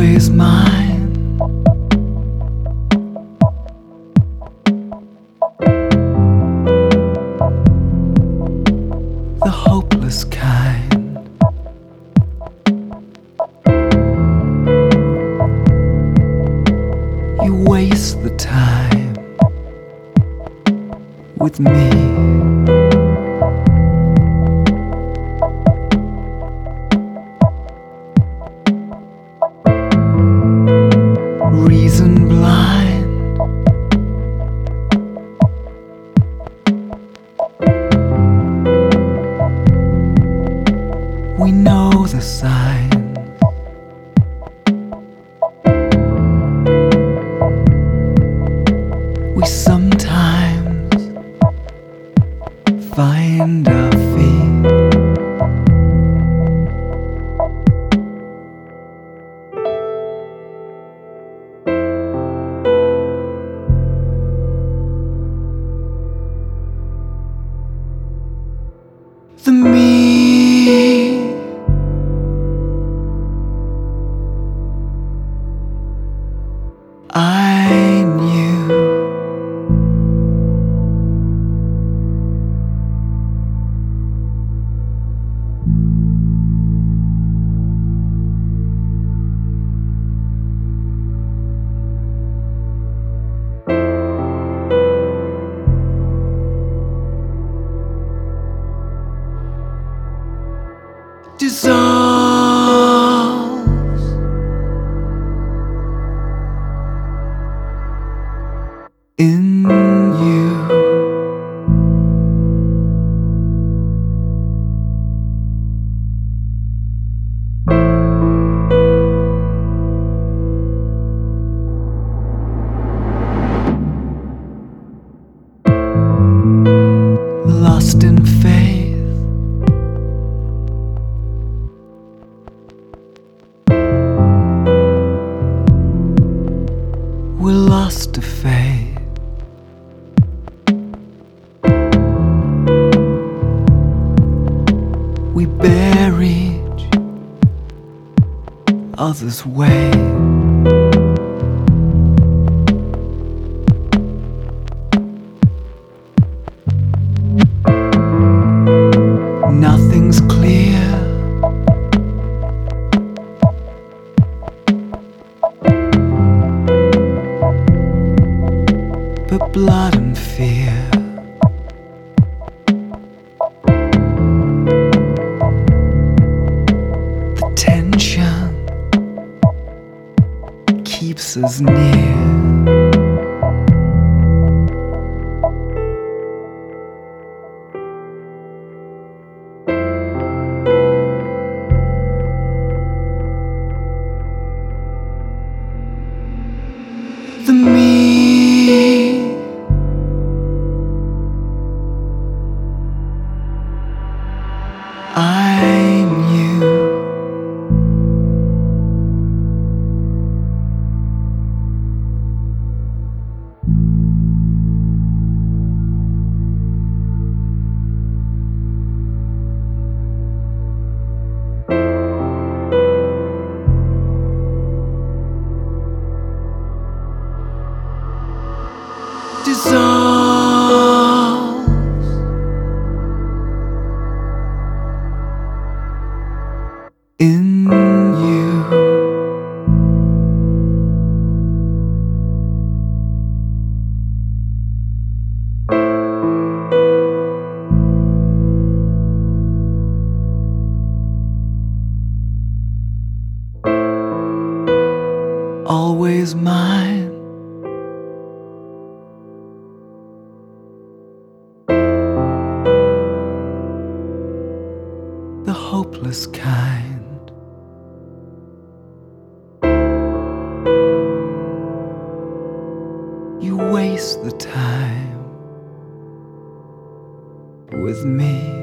always mine. The hopeless kind. You waste the time with me. Reason blind. We know the signs. We sometimes find our feet. The me I knew. Dissolves in you. Lost in faith. We're lost to faith. We bear each other's weight. Nothing's clear. But blood and fear. The tension keeps us near. The me I knew. Dissolves in you. Always mine. The hopeless kind. You waste the time with me.